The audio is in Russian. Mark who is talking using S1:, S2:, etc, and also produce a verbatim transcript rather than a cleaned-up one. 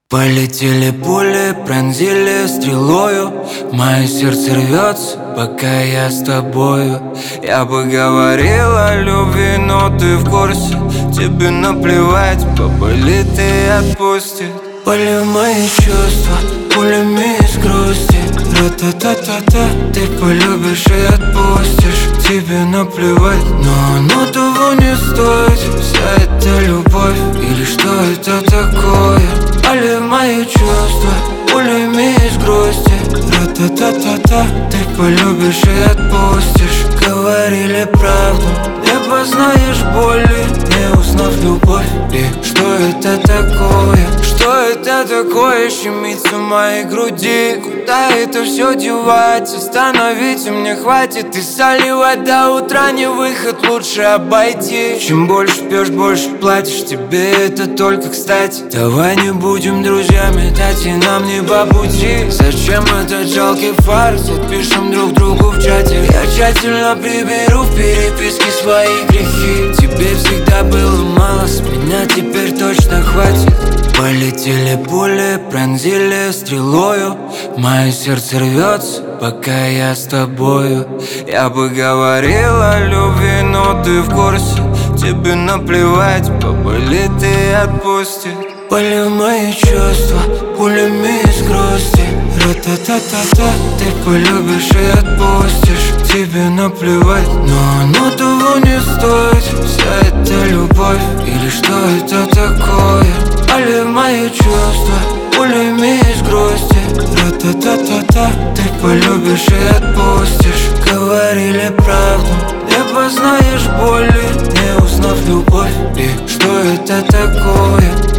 S1: Полетели пули, пронзили стрелою. Мое сердце рвется, пока я с тобою. Я бы говорил о любви, но ты в курсе. Тебе наплевать, поболит и отпустит. Пали мои чувства пулями из грусти. Ра-та-та-та-та. Ты полюбишь и отпустишь. Тебе наплевать, но оно того не стоит. Вся эта любовь, или что это такое? Пали мои чувства пулями из грусти. Ра-та-та-та-та. Ты полюбишь и отпустишь. Говорили правду, не познаешь боли, не узнав любовь. И что это такое? Что это такое щемится в моей груди? Куда это все девать? Остановить мне хватит. И заливать до утра не выход, лучше обойти. Чем больше пьешь, больше платишь. Тебе это только кстати. Давай не будем друзьями, дать и нам не по пути. Зачем этот жалкий фарс? Отпишем друг другу в чате. Я тщательно приберу в переписке свои грехи. Тебе всегда было мало, с меня теперь точно хватит. Полетели пули, пронзили стрелою. Мое сердце рвется, пока я с тобою. Я бы говорил о любви, но ты в курсе. Тебе наплевать, поболит и отпустит. Пали мои чувства пулями из грусти. Ра-та-та-та-та. Ты полюбишь и отпустишь. Тебе наплевать, но оно того не стоит. Вся эта любовь, или что это такое? Пали мои чувства пулями из грусти. Ра-та-та-та-та. Ты полюбишь и отпустишь. Говорили правду, не познаешь боли, не узнав любовь. И что это такое?